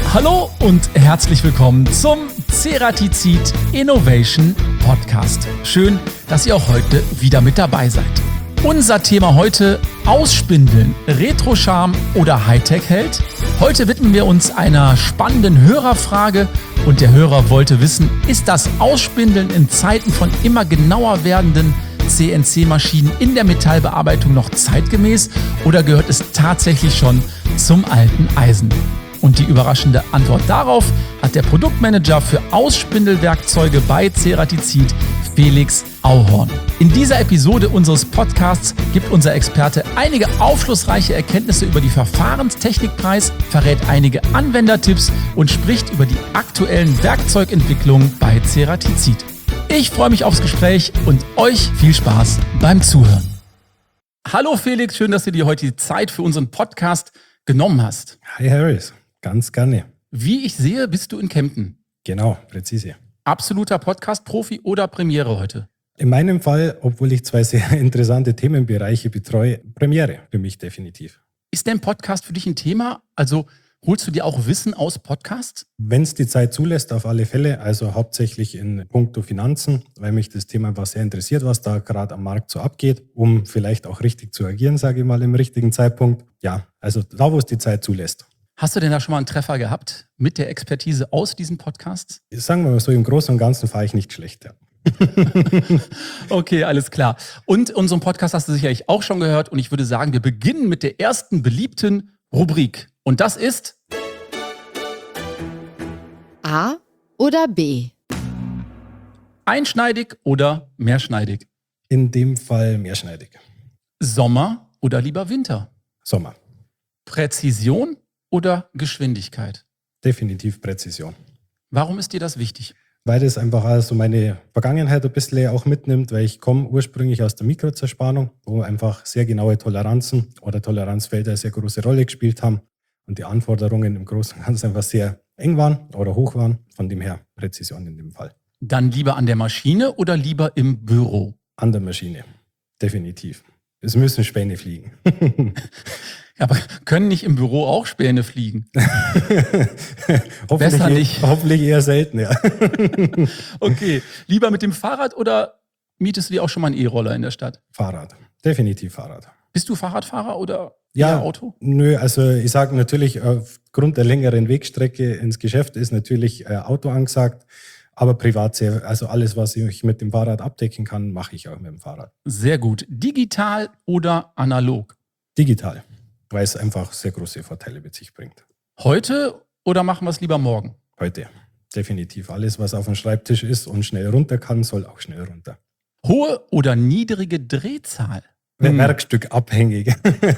Hallo und herzlich willkommen zum Ceratizid Innovation Podcast. Schön, dass ihr auch heute wieder mit dabei seid. Unser Thema heute: Ausspindeln, Retro-Charme oder Hightech-Held? Heute widmen wir uns einer spannenden Hörerfrage und der Hörer wollte wissen, ist das Ausspindeln in Zeiten von immer genauer werdenden CNC-Maschinen in der Metallbearbeitung noch zeitgemäß oder gehört es tatsächlich schon zum alten Eisen? Und die überraschende Antwort darauf hat der Produktmanager für Ausspindelwerkzeuge bei Ceratizid, Felix Auhorn. In dieser Episode unseres Podcasts gibt unser Experte einige aufschlussreiche Erkenntnisse über die Verfahrenstechnik preis, verrät einige Anwendertipps und spricht über die aktuellen Werkzeugentwicklungen bei Ceratizid. Ich freue mich aufs Gespräch und euch viel Spaß beim Zuhören. Hallo Felix, schön, dass du dir heute die Zeit für unseren Podcast genommen hast. Hi Harris, ganz gerne. Wie ich sehe, bist du in Kempten. Genau, präzise. Absoluter Podcast-Profi oder Premiere heute? In meinem Fall, obwohl ich zwei sehr interessante Themenbereiche betreue, Premiere für mich definitiv. Ist denn Podcast für dich ein Thema? Also holst du dir auch Wissen aus Podcasts? Wenn es die Zeit zulässt, auf alle Fälle, also hauptsächlich in puncto Finanzen, weil mich das Thema einfach sehr interessiert, was da gerade am Markt so abgeht, um vielleicht auch richtig zu agieren, sage ich mal, im richtigen Zeitpunkt. Ja, also da, wo es die Zeit zulässt. Hast du denn da schon mal einen Treffer gehabt mit der Expertise aus diesen Podcasts? Sagen wir mal so, im Großen und Ganzen fahre ich nicht schlecht. Ja. Okay, alles klar. Und unseren Podcast hast du sicherlich auch schon gehört und ich würde sagen, wir beginnen mit der ersten beliebten Rubrik. Und das ist A oder B? einschneidig oder mehrschneidig? In dem Fall mehrschneidig. Sommer oder lieber Winter? Sommer. Präzision oder Geschwindigkeit? Definitiv Präzision. Warum ist dir das wichtig? Weil das einfach also meine Vergangenheit ein bisschen auch mitnimmt, weil ich komme ursprünglich aus der Mikrozerspannung, wo einfach sehr genaue Toleranzen oder Toleranzfelder eine sehr große Rolle gespielt haben und die Anforderungen im Großen und Ganzen einfach sehr eng waren oder hoch waren, von dem her Präzision in dem Fall. Dann lieber an der Maschine oder lieber im Büro? An der Maschine, definitiv. Es müssen Späne fliegen. Aber können nicht im Büro auch Späne fliegen? Besser nicht. Hoffentlich eher selten, ja. Okay, lieber mit dem Fahrrad oder mietest du dir auch schon mal einen E-Roller in der Stadt? Fahrrad, definitiv Fahrrad. Bist du Fahrradfahrer oder ja, Auto? Nö, also ich sage natürlich, aufgrund der längeren Wegstrecke ins Geschäft ist natürlich Auto angesagt. Aber privat sehr, also alles, was ich mit dem Fahrrad abdecken kann, mache ich auch mit dem Fahrrad. Sehr gut. Digital oder analog? Digital, weil es einfach sehr große Vorteile mit sich bringt. Heute oder machen wir es lieber morgen? Heute, definitiv. Alles, was auf dem Schreibtisch ist und schnell runter kann, soll auch schnell runter. Hohe oder niedrige Drehzahl? Werkstück abhängig.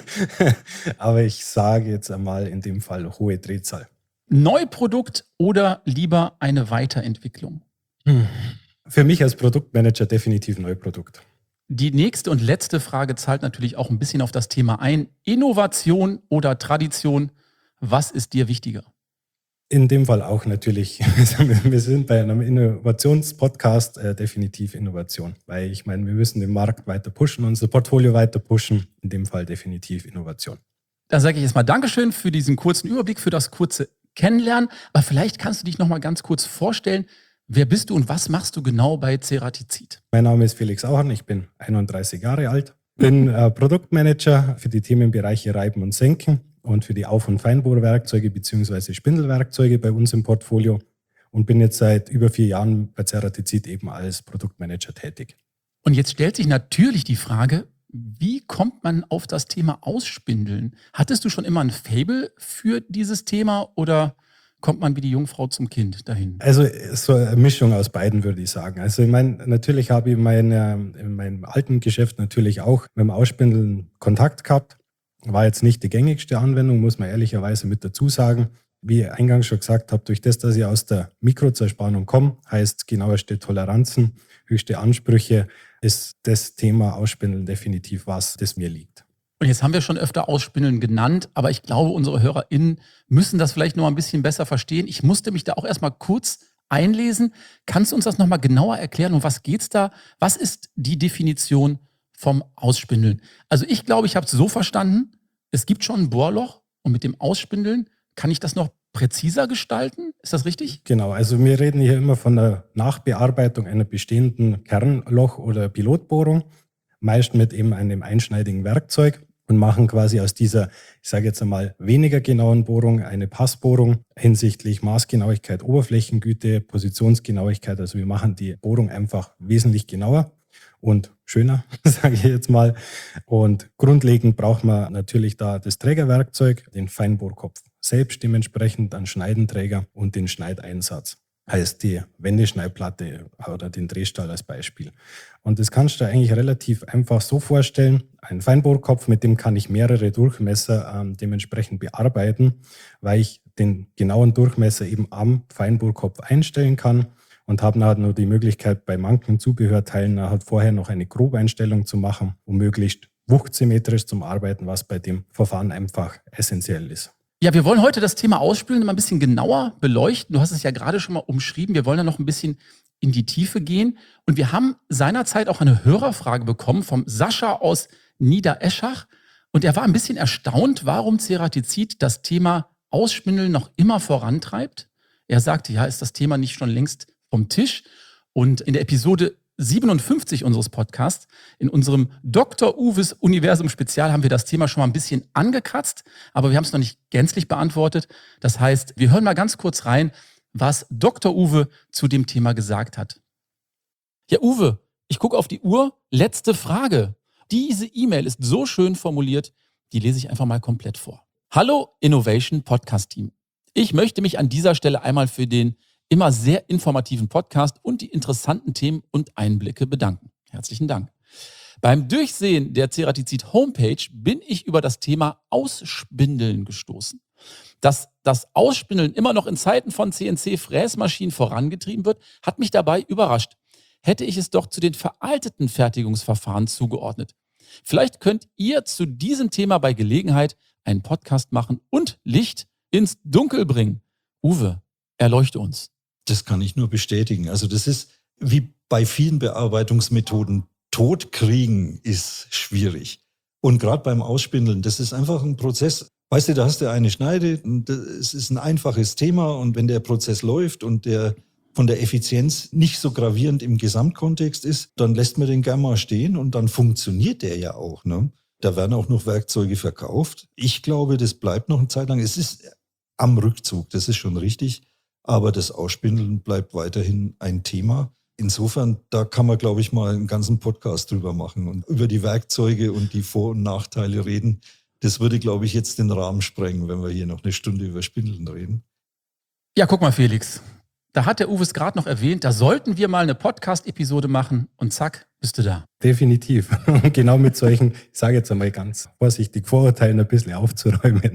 Aber ich sage jetzt einmal in dem Fall hohe Drehzahl. Neuprodukt oder lieber eine Weiterentwicklung? Für mich als Produktmanager definitiv Neuprodukt. Die nächste und letzte Frage zahlt natürlich auch ein bisschen auf das Thema ein. Innovation oder Tradition, was ist dir wichtiger? In dem Fall auch natürlich. Wir sind bei einem Innovationspodcast definitiv Innovation. Weil ich meine, wir müssen den Markt weiter pushen, unser Portfolio weiter pushen. In dem Fall definitiv Innovation. Dann sage ich jetzt mal Dankeschön für diesen kurzen Überblick, für das kurze Kennenlernen. Aber vielleicht kannst du dich noch mal ganz kurz vorstellen. Wer bist du und was machst du genau bei Ceratizid? Mein Name ist Felix Auhorn, ich bin 31 Jahre alt, bin Produktmanager für die Themenbereiche Reiben und Senken und für die Auf- und Feinbohrwerkzeuge bzw. Spindelwerkzeuge bei uns im Portfolio und bin jetzt seit über 4 Jahren bei Ceratizid eben als Produktmanager tätig. Und jetzt stellt sich natürlich die Frage, wie kommt man auf das Thema Ausspindeln? Hattest du schon immer ein Faible für dieses Thema oder kommt man wie die Jungfrau zum Kind dahin? Also so eine Mischung aus beiden, würde ich sagen. Also ich meine, natürlich habe ich in meinem alten Geschäft natürlich auch mit dem Ausspindeln Kontakt gehabt. War jetzt nicht die gängigste Anwendung, muss man ehrlicherweise mit dazu sagen. Wie ich eingangs schon gesagt habe, durch das, dass ich aus der Mikrozerspannung komme, heißt genaueste Toleranzen, höchste Ansprüche, ist das Thema Ausspindeln definitiv was, das mir liegt. Und jetzt haben wir schon öfter Ausspindeln genannt, aber ich glaube, unsere HörerInnen müssen das vielleicht noch mal ein bisschen besser verstehen. Ich musste mich da auch erstmal kurz einlesen. Kannst du uns das noch mal genauer erklären? Um was geht's da? Was ist die Definition vom Ausspindeln? Also ich glaube, ich habe es so verstanden, es gibt schon ein Bohrloch und mit dem Ausspindeln kann ich das noch präziser gestalten. Ist das richtig? Genau, also wir reden hier immer von der Nachbearbeitung einer bestehenden Kernloch- oder Pilotbohrung, meist mit eben einem einschneidigen Werkzeug und machen quasi aus dieser, ich sage jetzt einmal, weniger genauen Bohrung eine Passbohrung hinsichtlich Maßgenauigkeit, Oberflächengüte, Positionsgenauigkeit. Also wir machen die Bohrung einfach wesentlich genauer und schöner, sage ich jetzt mal. Und grundlegend braucht man natürlich da das Trägerwerkzeug, den Feinbohrkopf selbst dementsprechend, einen Schneidenträger und den Schneideinsatz. Heißt die Wendeschneidplatte oder den Drehstahl als Beispiel. Und das kannst du eigentlich relativ einfach so vorstellen. Ein Feinbohrkopf, mit dem kann ich mehrere Durchmesser dementsprechend bearbeiten, weil ich den genauen Durchmesser eben am Feinbohrkopf einstellen kann und habe nachher nur die Möglichkeit, bei manchen Zubehörteilen halt vorher noch eine Grobeinstellung zu machen, um möglichst wuchtsymmetrisch zum Arbeiten, was bei dem Verfahren einfach essentiell ist. Ja, wir wollen heute das Thema Ausspülen mal ein bisschen genauer beleuchten. Du hast es ja gerade schon mal umschrieben. Wir wollen da noch ein bisschen in die Tiefe gehen. Und wir haben seinerzeit auch eine Hörerfrage bekommen vom Sascha aus Niedereschach. Und er war ein bisschen erstaunt, warum Ceratizid das Thema Ausspindeln noch immer vorantreibt. Er sagte, ja, ist das Thema nicht schon längst vom Tisch? Und in der Episode 57 unseres Podcasts, in unserem Dr. Uwes Universum Spezial, haben wir das Thema schon mal ein bisschen angekratzt, aber wir haben es noch nicht gänzlich beantwortet. Das heißt, wir hören mal ganz kurz rein, was Dr. Uwe zu dem Thema gesagt hat. Ja, Uwe, ich gucke auf die Uhr. Letzte Frage. Diese E-Mail ist so schön formuliert, die lese ich einfach mal komplett vor. Hallo Innovation Podcast Team. Ich möchte mich an dieser Stelle einmal für den immer sehr informativen Podcast und die interessanten Themen und Einblicke bedanken. Herzlichen Dank. Beim Durchsehen der Ceratizid Homepage bin ich über das Thema Ausspindeln gestoßen. Dass das Ausspindeln immer noch in Zeiten von CNC-Fräsmaschinen vorangetrieben wird, hat mich dabei überrascht. Hätte ich es doch zu den veralteten Fertigungsverfahren zugeordnet. Vielleicht könnt ihr zu diesem Thema bei Gelegenheit einen Podcast machen und Licht ins Dunkel bringen. Uwe, erleuchte uns. Das kann ich nur bestätigen. Also das ist wie bei vielen Bearbeitungsmethoden, Totkriegen ist schwierig. Und gerade beim Ausspindeln, das ist einfach ein Prozess. Weißt du, da hast du eine Schneide, es ist ein einfaches Thema und wenn der Prozess läuft und der von der Effizienz nicht so gravierend im Gesamtkontext ist, dann lässt man den gerne mal stehen und dann funktioniert der ja auch. Ne? Da werden auch noch Werkzeuge verkauft. Ich glaube, das bleibt noch eine Zeit lang. Es ist am Rückzug, das ist schon richtig. Aber das Ausspindeln bleibt weiterhin ein Thema. Insofern, da kann man, glaube ich, mal einen ganzen Podcast drüber machen und über die Werkzeuge und die Vor- und Nachteile reden. Das würde, glaube ich, jetzt den Rahmen sprengen, wenn wir hier noch eine Stunde über Spindeln reden. Ja, guck mal, Felix. Da hat der Uwe es gerade noch erwähnt, da sollten wir mal eine Podcast-Episode machen und zack, bist du da. Definitiv. Und genau mit solchen, ich sage jetzt einmal ganz vorsichtig, Vorurteilen ein bisschen aufzuräumen.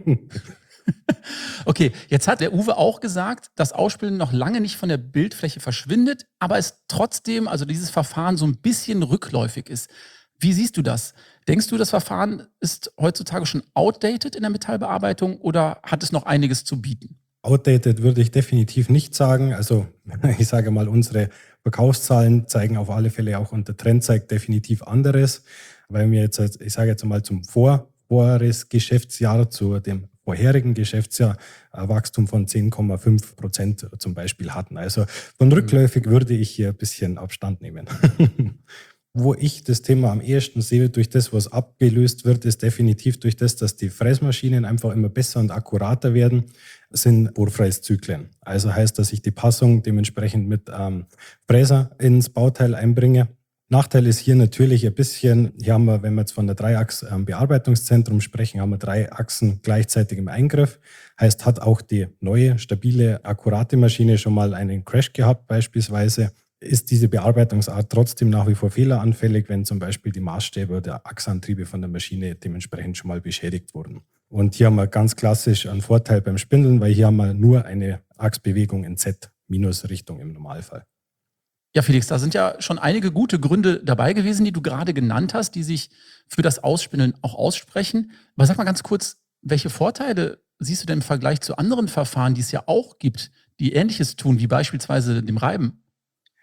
Okay, jetzt hat der Uwe auch gesagt, dass Ausspülen noch lange nicht von der Bildfläche verschwindet, aber es trotzdem, also dieses Verfahren so ein bisschen rückläufig ist. Wie siehst du das? Denkst du, das Verfahren ist heutzutage schon outdated in der Metallbearbeitung oder hat es noch einiges zu bieten? Outdated würde ich definitiv nicht sagen. Also ich sage mal, unsere Verkaufszahlen zeigen auf alle Fälle auch und der Trend zeigt definitiv anderes. Weil wir jetzt, ich sage jetzt mal zum vorheriges Geschäftsjahr, zu dem vorherigen Geschäftsjahr ein Wachstum von 10,5% zum Beispiel hatten. Also von rückläufig würde ich hier ein bisschen Abstand nehmen. Wo ich das Thema am ehesten sehe, durch das, was abgelöst wird, ist definitiv durch das, dass die Fräsmaschinen einfach immer besser und akkurater werden, sind Bohrfräszyklen. Also heißt, dass ich die Passung dementsprechend mit Fräser ins Bauteil einbringe. Nachteil ist hier natürlich ein bisschen, hier haben wir, wenn wir jetzt von der Dreiachs-Bearbeitungszentrum sprechen, haben wir 3 Achsen gleichzeitig im Eingriff. Heißt, hat auch die neue, stabile, akkurate Maschine schon mal einen Crash gehabt beispielsweise, ist diese Bearbeitungsart trotzdem nach wie vor fehleranfällig, wenn zum Beispiel die Maßstäbe oder Achsantriebe von der Maschine dementsprechend schon mal beschädigt wurden. Und hier haben wir ganz klassisch einen Vorteil beim Spindeln, weil hier haben wir nur eine Achsbewegung in Z-Richtung im Normalfall. Ja, Felix, da sind ja schon einige gute Gründe dabei gewesen, die du gerade genannt hast, die sich für das Ausspindeln auch aussprechen. Aber sag mal ganz kurz, welche Vorteile siehst du denn im Vergleich zu anderen Verfahren, die es ja auch gibt, die Ähnliches tun, wie beispielsweise dem Reiben?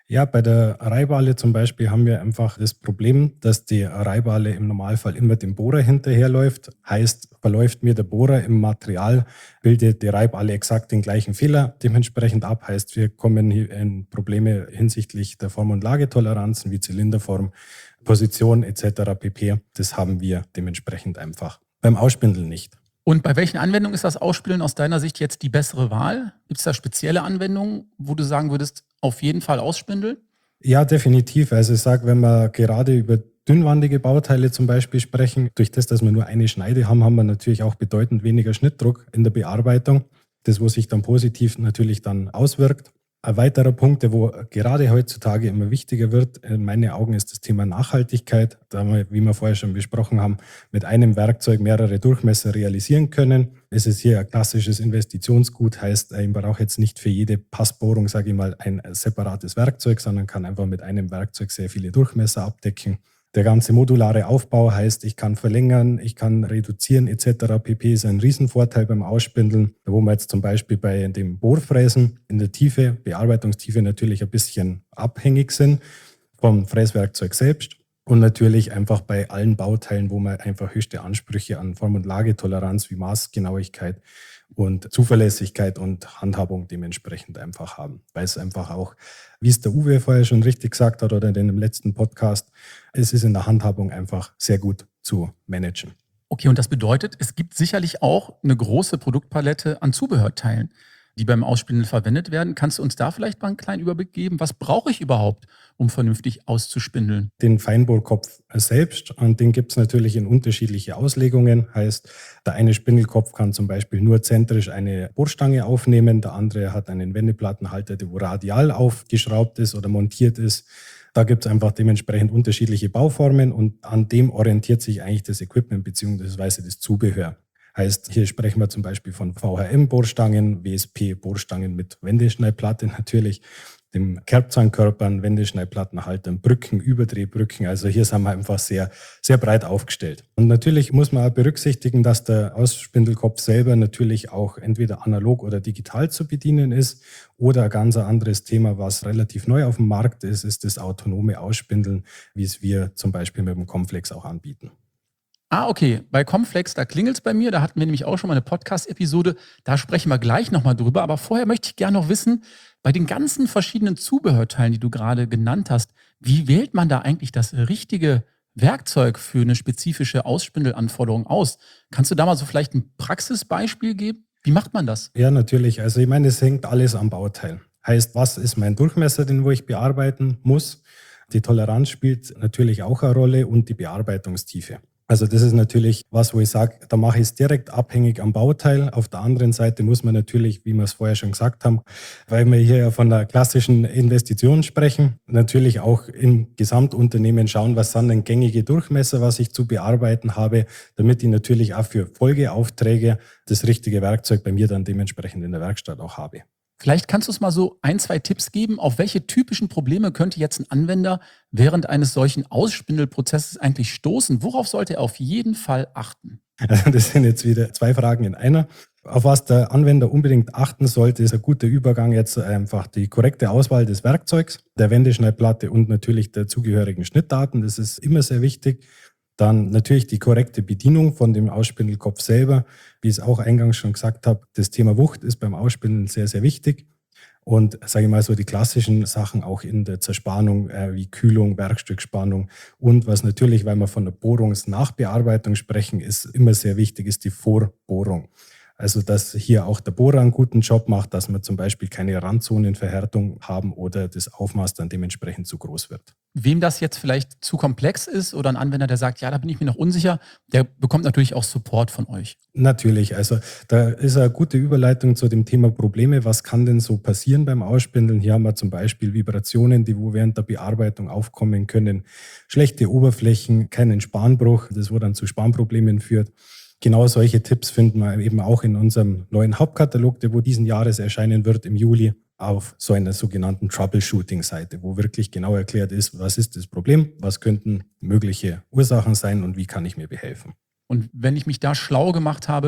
Ja, bei der Reibale zum Beispiel haben wir einfach das Problem, dass die Reibale im Normalfall immer dem Bohrer hinterherläuft. Heißt, verläuft mir der Bohrer im Material, bildet die Reibale exakt den gleichen Fehler dementsprechend ab. Heißt, wir kommen hier in Probleme hinsichtlich der Form- und Lagetoleranzen wie Zylinderform, Position etc. pp. Das haben wir dementsprechend einfach beim Ausspindeln nicht. Und bei welchen Anwendungen ist das Ausspindeln aus deiner Sicht jetzt die bessere Wahl? Gibt es da spezielle Anwendungen, wo du sagen würdest, auf jeden Fall ausspindeln? Ja, definitiv. Also ich sage, wenn wir gerade über dünnwandige Bauteile zum Beispiel sprechen, durch das, dass wir nur eine Schneide haben, haben wir natürlich auch bedeutend weniger Schnittdruck in der Bearbeitung. Das, wo sich dann positiv natürlich dann auswirkt. Ein weiterer Punkt, der wo gerade heutzutage immer wichtiger wird, in meinen Augen, ist das Thema Nachhaltigkeit. Da wir, wie wir vorher schon besprochen haben, mit einem Werkzeug mehrere Durchmesser realisieren können. Es ist hier ein klassisches Investitionsgut, heißt, ich brauche jetzt nicht für jede Passbohrung, sage ich mal, ein separates Werkzeug, sondern kann einfach mit einem Werkzeug sehr viele Durchmesser abdecken. Der ganze modulare Aufbau heißt, ich kann verlängern, ich kann reduzieren etc. pp. Ist ein Riesenvorteil beim Ausspindeln, wo wir jetzt zum Beispiel bei dem Bohrfräsen in der Tiefe, Bearbeitungstiefe natürlich ein bisschen abhängig sind vom Fräswerkzeug selbst. Und natürlich einfach bei allen Bauteilen, wo man einfach höchste Ansprüche an Form- und Lagetoleranz wie Maßgenauigkeit und Zuverlässigkeit und Handhabung dementsprechend einfach haben. Weil es einfach auch, wie es der Uwe vorher schon richtig gesagt hat oder in dem letzten Podcast, es ist in der Handhabung einfach sehr gut zu managen. Okay, und das bedeutet, es gibt sicherlich auch eine große Produktpalette an Zubehörteilen, die beim Ausspindeln verwendet werden. Kannst du uns da vielleicht mal einen kleinen Überblick geben? Was brauche ich überhaupt, um vernünftig auszuspindeln? Den Feinbohrkopf selbst, und den gibt es natürlich in unterschiedliche Auslegungen. Heißt, der eine Spindelkopf kann zum Beispiel nur zentrisch eine Bohrstange aufnehmen, der andere hat einen Wendeplattenhalter, der wo radial aufgeschraubt ist oder montiert ist. Da gibt es einfach dementsprechend unterschiedliche Bauformen und an dem orientiert sich eigentlich das Equipment bzw. das Zubehör. Heißt, hier sprechen wir zum Beispiel von VHM-Bohrstangen, WSP-Bohrstangen mit Wendeschneidplatte natürlich, dem Kerbzahnkörpern, Wendeschneidplattenhaltern, Brücken, Überdrehbrücken. Also hier sind wir einfach sehr, sehr breit aufgestellt. Und natürlich muss man auch berücksichtigen, dass der Ausspindelkopf selber natürlich auch entweder analog oder digital zu bedienen ist. Oder ein ganz anderes Thema, was relativ neu auf dem Markt ist, ist das autonome Ausspindeln, wie es wir zum Beispiel mit dem Comflex auch anbieten. Ah, okay. Bei Comflex, da klingelt es bei mir. Da hatten wir nämlich auch schon mal eine Podcast-Episode. Da sprechen wir gleich nochmal drüber. Aber vorher möchte ich gerne noch wissen, bei den ganzen verschiedenen Zubehörteilen, die du gerade genannt hast, wie wählt man da eigentlich das richtige Werkzeug für eine spezifische Ausspindelanforderung aus? Kannst du da mal so vielleicht ein Praxisbeispiel geben? Wie macht man das? Ja, natürlich. Also ich meine, es hängt alles am Bauteil. Heißt, was ist mein Durchmesser, den wo ich bearbeiten muss? Die Toleranz spielt natürlich auch eine Rolle und die Bearbeitungstiefe. Also das ist natürlich was, wo ich sage, da mache ich es direkt abhängig am Bauteil. Auf der anderen Seite muss man natürlich, wie wir es vorher schon gesagt haben, weil wir hier ja von der klassischen Investition sprechen, natürlich auch im Gesamtunternehmen schauen, was sind denn gängige Durchmesser, was ich zu bearbeiten habe, damit ich natürlich auch für Folgeaufträge das richtige Werkzeug bei mir dann dementsprechend in der Werkstatt auch habe. Vielleicht kannst du uns mal so 1, 2 Tipps geben, auf welche typischen Probleme könnte jetzt ein Anwender während eines solchen Ausspindelprozesses eigentlich stoßen? Worauf sollte er auf jeden Fall achten? Das sind jetzt wieder 2 Fragen in einer. Auf was der Anwender unbedingt achten sollte, ist ein guter Übergang jetzt einfach die korrekte Auswahl des Werkzeugs, der Wendeschneidplatte und natürlich der zugehörigen Schnittdaten. Das ist immer sehr wichtig. Dann natürlich die korrekte Bedienung von dem Ausspindelkopf selber. Wie ich es auch eingangs schon gesagt habe, das Thema Wucht ist beim Ausspindeln sehr, sehr wichtig. Und sage ich mal so die klassischen Sachen auch in der Zerspannung wie Kühlung, Werkstückspannung und was natürlich, weil wir von der Bohrungsnachbearbeitung sprechen, ist immer sehr wichtig, ist die Vorbohrung. Also dass hier auch der Bohrer einen guten Job macht, dass wir zum Beispiel keine Randzonenverhärtung haben oder das Aufmaß dann dementsprechend zu groß wird. Wem das jetzt vielleicht zu komplex ist oder ein Anwender, der sagt, ja, da bin ich mir noch unsicher, der bekommt natürlich auch Support von euch. Natürlich, also da ist eine gute Überleitung zu dem Thema Probleme. Was kann denn so passieren beim Ausspindeln? Hier haben wir zum Beispiel Vibrationen, die wo während der Bearbeitung aufkommen können, schlechte Oberflächen, keinen Spanbruch, das wo dann zu Spanproblemen führt. Genau solche Tipps finden wir eben auch in unserem neuen Hauptkatalog, der wo diesen Jahres erscheinen wird im Juli, auf so einer sogenannten Troubleshooting-Seite, wo wirklich genau erklärt ist, was ist das Problem, was könnten mögliche Ursachen sein und wie kann ich mir behelfen. Und wenn ich mich da schlau gemacht habe,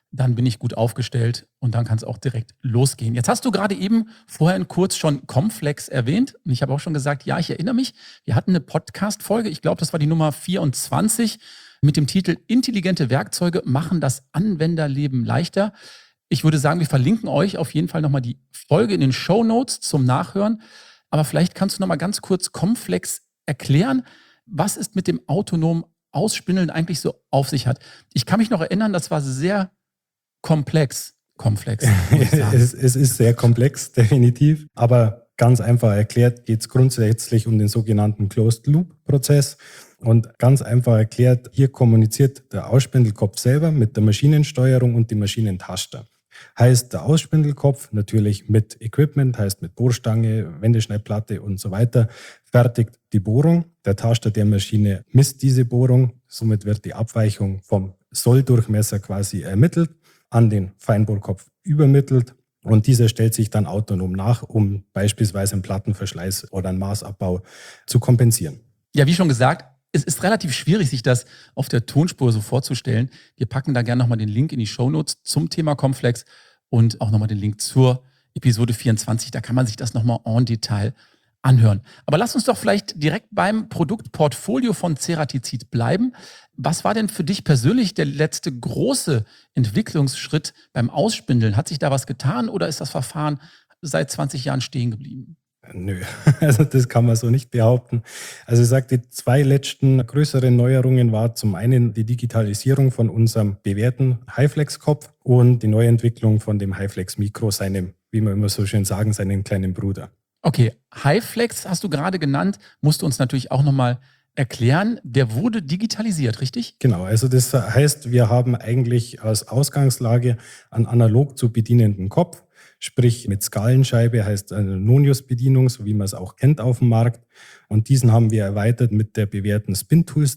dann bin ich gut aufgestellt und dann kann es auch direkt losgehen. Jetzt hast du gerade eben vorhin kurz schon Comflex erwähnt und ich habe auch schon gesagt, ja, ich erinnere mich, wir hatten eine Podcast-Folge, ich glaube, das war die Nummer 24 mit dem Titel Intelligente Werkzeuge machen das Anwenderleben leichter. Ich würde sagen, wir verlinken euch auf jeden Fall nochmal die Folge in den Shownotes zum Nachhören, aber vielleicht kannst du nochmal ganz kurz Comflex erklären, was es mit dem autonomen Ausspindeln eigentlich so auf sich hat. Ich kann mich noch erinnern, das war sehr komplex. Es ist sehr komplex, definitiv. Aber ganz einfach erklärt geht es grundsätzlich um den sogenannten Closed-Loop-Prozess. Und ganz einfach erklärt, hier kommuniziert der Ausspindelkopf selber mit der Maschinensteuerung und dem Maschinentaster. Heißt, der Ausspindelkopf natürlich mit Equipment, heißt mit Bohrstange, Wendeschneidplatte und so weiter, fertigt die Bohrung. Der Taster der Maschine misst diese Bohrung. Somit wird die Abweichung vom Solldurchmesser quasi ermittelt, an den Feinbohrkopf übermittelt und dieser stellt sich dann autonom nach, um beispielsweise einen Plattenverschleiß oder einen Maßabbau zu kompensieren. Ja, wie schon gesagt, es ist relativ schwierig, sich das auf der Tonspur so vorzustellen. Wir packen da gerne nochmal den Link in die Shownotes zum Thema Comflex und auch nochmal den Link zur Episode 24. Da kann man sich das nochmal en Detail anhören. Aber lass uns doch vielleicht direkt beim Produktportfolio von Ceratizid bleiben. Was war denn für dich persönlich der letzte große Entwicklungsschritt beim Ausspindeln? Hat sich da was getan oder ist das Verfahren seit 20 Jahren stehen geblieben? Nö, also das kann man so nicht behaupten. Also ich sage, die zwei letzten größeren Neuerungen war zum einen die Digitalisierung von unserem bewährten HyFlex-Kopf und die Neuentwicklung von dem HyFlex Micro, seinem, wie wir immer so schön sagen, seinen kleinen Bruder. Okay, HyFlex hast du gerade genannt, musst du uns natürlich auch nochmal erklären. Der wurde digitalisiert, richtig? Genau, also das heißt, wir haben eigentlich als Ausgangslage einen analog zu bedienenden Kopf, sprich mit Skalenscheibe, heißt eine Nonius-Bedienung, so wie man es auch kennt auf dem Markt. Und diesen haben wir erweitert mit der bewährten Spin-Tools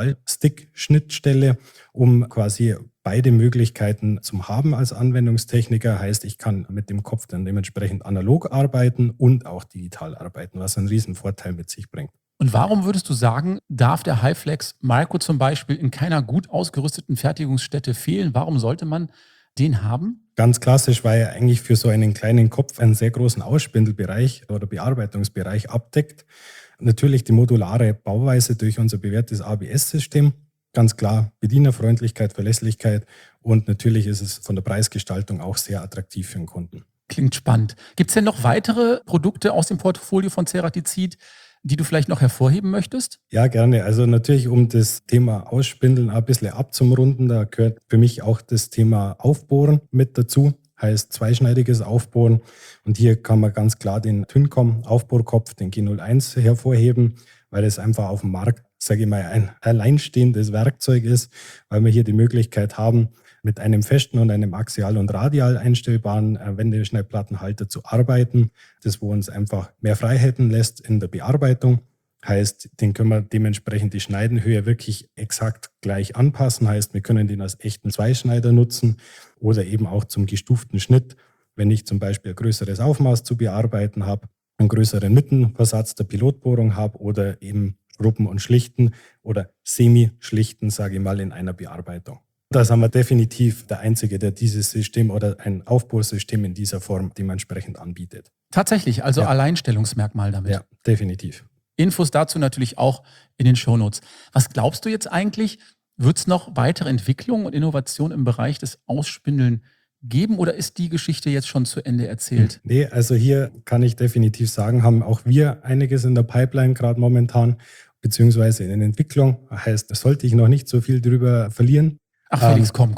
Digital-Stick-Schnittstelle, um quasi beide Möglichkeiten zu haben als Anwendungstechniker. Heißt, ich kann mit dem Kopf dann dementsprechend analog arbeiten und auch digital arbeiten, was einen riesen Vorteil mit sich bringt. Und warum würdest du sagen, darf der HyFlex Micro zum Beispiel in keiner gut ausgerüsteten Fertigungsstätte fehlen? Warum sollte man den haben? Ganz klassisch, weil er eigentlich für so einen kleinen Kopf einen sehr großen Ausspindelbereich oder Bearbeitungsbereich abdeckt. Natürlich die modulare Bauweise durch unser bewährtes ABS-System. Ganz klar Bedienerfreundlichkeit, Verlässlichkeit und natürlich ist es von der Preisgestaltung auch sehr attraktiv für den Kunden. Klingt spannend. Gibt es denn noch weitere Produkte aus dem Portfolio von Ceratizid, die du vielleicht noch hervorheben möchtest? Ja, gerne. Also natürlich, um das Thema Ausspindeln ein bisschen abzumrunden, da gehört für mich auch das Thema Aufbohren mit dazu. Heißt zweischneidiges Aufbohren. Und hier kann man ganz klar den Tyncom Aufbohrkopf, den G01 hervorheben, weil es einfach auf dem Markt, sage ich mal, ein alleinstehendes Werkzeug ist, weil wir hier die Möglichkeit haben, mit einem festen und einem axial und radial einstellbaren Wendeschneidplattenhalter zu arbeiten, das wo uns einfach mehr Freiheiten lässt in der Bearbeitung. Heißt, den können wir dementsprechend die Schneidenhöhe wirklich exakt gleich anpassen. Heißt, wir können den als echten Zweischneider nutzen oder eben auch zum gestuften Schnitt, wenn ich zum Beispiel ein größeres Aufmaß zu bearbeiten habe, einen größeren Mittenversatz der Pilotbohrung habe oder eben Gruppen und Schlichten oder Semi-Schlichten, sage ich mal, in einer Bearbeitung. Da sind wir definitiv der Einzige, der dieses System oder ein Aufbohrsystem in dieser Form dementsprechend anbietet. Tatsächlich, also ja. Alleinstellungsmerkmal damit. Ja, definitiv. Infos dazu natürlich auch in den Shownotes. Was glaubst du jetzt eigentlich, wird es noch weitere Entwicklungen und Innovationen im Bereich des Ausspindeln geben oder ist die Geschichte jetzt schon zu Ende erzählt? Nee, also hier kann ich definitiv sagen, haben auch wir einiges in der Pipeline gerade momentan, beziehungsweise in Entwicklung. Heißt, da sollte ich noch nicht so viel drüber verlieren. Ach Felix, komm.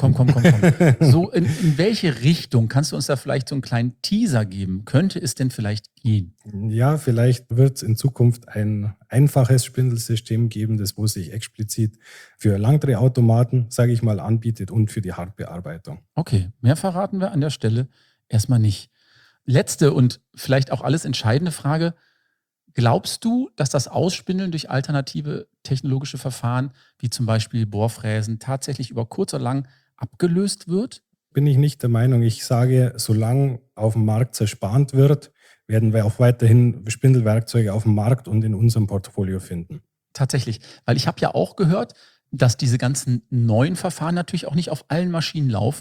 So, in welche Richtung? Kannst du uns da vielleicht so einen kleinen Teaser geben? Könnte es denn vielleicht gehen? Ja, vielleicht wird es in Zukunft ein einfaches Spindelsystem geben, das wo sich explizit für Langdrehautomaten, sage ich mal, anbietet und für die Hartbearbeitung. Okay, mehr verraten wir an der Stelle erstmal nicht. Letzte und vielleicht auch alles entscheidende Frage. Glaubst du, dass das Ausspindeln durch alternative technologische Verfahren, wie zum Beispiel Bohrfräsen, tatsächlich über kurz oder lang abgelöst wird? Bin ich nicht der Meinung. Ich sage, solange auf dem Markt zerspart wird, werden wir auch weiterhin Spindelwerkzeuge auf dem Markt und in unserem Portfolio finden. Tatsächlich, weil ich habe ja auch gehört, dass diese ganzen neuen Verfahren natürlich auch nicht auf allen Maschinen laufen.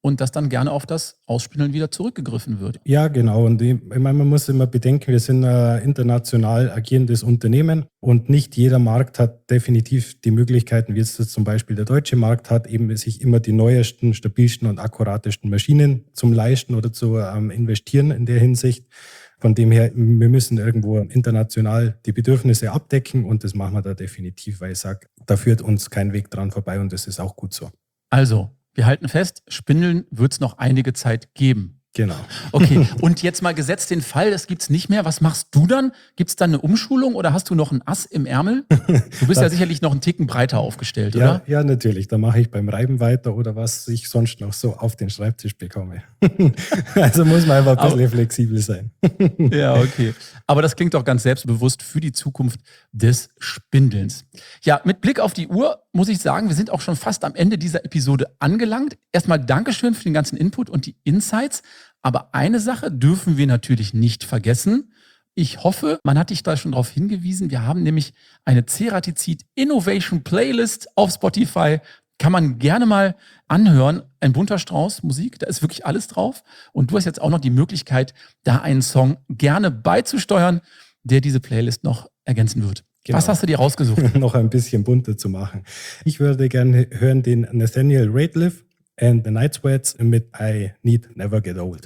und dass dann gerne auf das Ausspindeln wieder zurückgegriffen wird. Ja, genau. Und ich meine, man muss immer bedenken, wir sind ein international agierendes Unternehmen und nicht jeder Markt hat definitiv die Möglichkeiten, wie jetzt zum Beispiel der deutsche Markt hat, eben sich immer die neuesten, stabilsten und akkuratesten Maschinen zum Leisten oder zu investieren in der Hinsicht. Von dem her, wir müssen irgendwo international die Bedürfnisse abdecken und das machen wir da definitiv, weil ich sage, da führt uns kein Weg dran vorbei und das ist auch gut so. Also, wir halten fest, Spindeln wird es noch einige Zeit geben. Genau. Okay, und jetzt mal gesetzt den Fall, das gibt's nicht mehr. Was machst du dann? Gibt's dann eine Umschulung oder hast du noch ein Ass im Ärmel? Du bist ja sicherlich noch einen Ticken breiter aufgestellt, oder? Ja, natürlich. Da mache ich beim Reiben weiter oder was ich sonst noch so auf den Schreibtisch bekomme. Also muss man einfach ein bisschen flexibel sein. Ja, okay. Aber das klingt doch ganz selbstbewusst für die Zukunft des Spindelns. Ja, mit Blick auf die Uhr muss ich sagen, wir sind auch schon fast am Ende dieser Episode angelangt. Erstmal Dankeschön für den ganzen Input und die Insights. Aber eine Sache dürfen wir natürlich nicht vergessen. Ich hoffe, man hat dich da schon darauf hingewiesen. Wir haben nämlich eine Ceratizid Innovation Playlist auf Spotify. Kann man gerne mal anhören. Ein bunter Strauß Musik, da ist wirklich alles drauf. Und du hast jetzt auch noch die Möglichkeit, da einen Song gerne beizusteuern, der diese Playlist noch ergänzen wird. Genau. Was hast du dir rausgesucht? Noch ein bisschen bunter zu machen. Ich würde gerne hören den Nathaniel Rateliff and the Night Sweats mit I Need Never Get Old.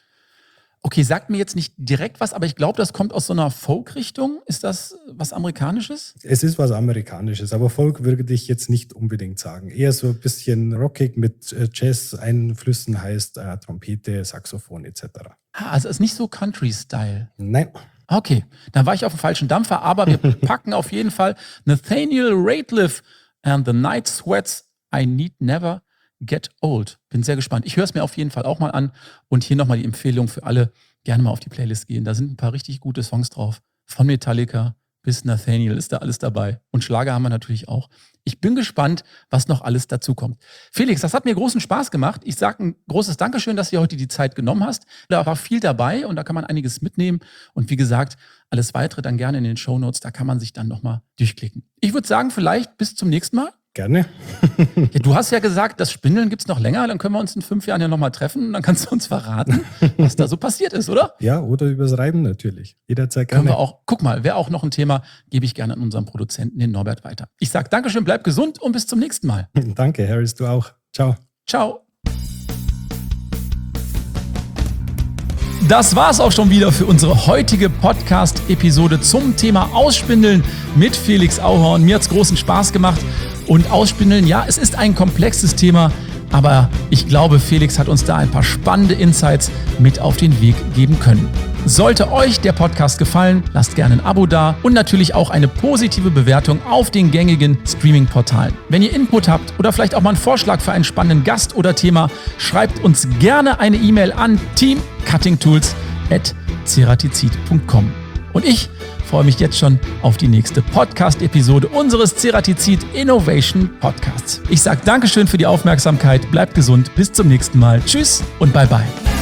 Okay, sagt mir jetzt nicht direkt was, aber ich glaube, das kommt aus so einer Folk-Richtung. Ist das was Amerikanisches? Es ist was Amerikanisches, aber Folk würde ich jetzt nicht unbedingt sagen. Eher so ein bisschen rockig mit Jazz-Einflüssen, heißt Trompete, Saxophon etc. Also ist nicht so Country-Style. Nein. Okay, dann war ich auf dem falschen Dampfer, aber wir packen auf jeden Fall Nathaniel Rateliff and the Night Sweats, I Need Never Get Old. Bin sehr gespannt. Ich höre es mir auf jeden Fall auch mal an. Und hier nochmal die Empfehlung für alle, gerne mal auf die Playlist gehen. Da sind ein paar richtig gute Songs drauf. Von Metallica bis Nathaniel ist da alles dabei. Und Schlager haben wir natürlich auch. Ich bin gespannt, was noch alles dazu kommt. Felix, das hat mir großen Spaß gemacht. Ich sage ein großes Dankeschön, dass du heute die Zeit genommen hast. Da war viel dabei und da kann man einiges mitnehmen. Und wie gesagt, alles Weitere dann gerne in den Shownotes. Da kann man sich dann nochmal durchklicken. Ich würde sagen, vielleicht bis zum nächsten Mal. Gerne. Ja, du hast ja gesagt, das Spindeln gibt es noch länger, dann können wir uns in 5 Jahren ja nochmal treffen und dann kannst du uns verraten, was da so passiert ist, oder? Ja, oder übers Reiben natürlich. Jederzeit gerne. Können wir auch, guck mal, wäre auch noch ein Thema, gebe ich gerne an unseren Produzenten, den Norbert, weiter. Ich sage Dankeschön, bleib gesund und bis zum nächsten Mal. Danke, Harris, du auch. Ciao. Ciao. Das war's auch schon wieder für unsere heutige Podcast-Episode zum Thema Ausspindeln mit Felix Auhorn. Mir hat's großen Spaß gemacht. Und Ausspindeln, ja, es ist ein komplexes Thema, aber ich glaube, Felix hat uns da ein paar spannende Insights mit auf den Weg geben können. Sollte euch der Podcast gefallen, lasst gerne ein Abo da und natürlich auch eine positive Bewertung auf den gängigen Streaming-Portalen. Wenn ihr Input habt oder vielleicht auch mal einen Vorschlag für einen spannenden Gast oder Thema, schreibt uns gerne eine E-Mail an teamcuttingtools@ceratizid.com. Und ich freue mich jetzt schon auf die nächste Podcast-Episode unseres Ceratizid Innovation Podcasts. Ich sage Dankeschön für die Aufmerksamkeit, bleibt gesund, bis zum nächsten Mal. Tschüss und bye bye.